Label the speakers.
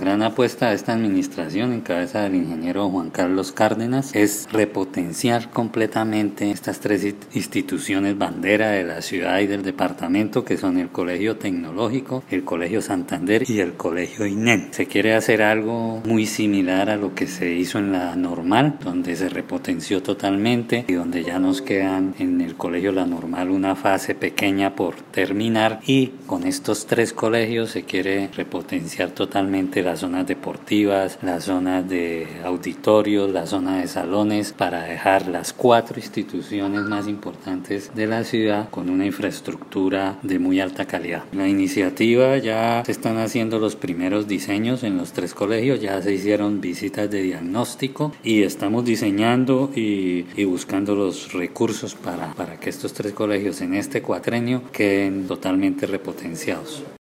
Speaker 1: gran apuesta de esta administración en cabeza del ingeniero Juan Carlos Cárdenas es repotenciar completamente estas tres instituciones bandera de la ciudad y del departamento, que son el Colegio Tecnológico, el Colegio Santander y el Colegio INEN. Se quiere hacer algo muy similar a lo que se hizo en la Normal, donde se repotenció totalmente y donde ya nos quedan en el Colegio La Normal una fase pequeña por terminar, y con estos tres colegios se quiere repotenciar totalmente las zonas deportivas, las zonas de auditorios, la zona de salones, para dejar las 4 instituciones más importantes de la ciudad con una infraestructura de muy alta calidad. La iniciativa, ya se están haciendo los primeros diseños en los 3 colegios, ya se hicieron visitas de diagnóstico y estamos diseñando y buscando los recursos para que estos 3 colegios en este cuatrenio queden totalmente repotenciados.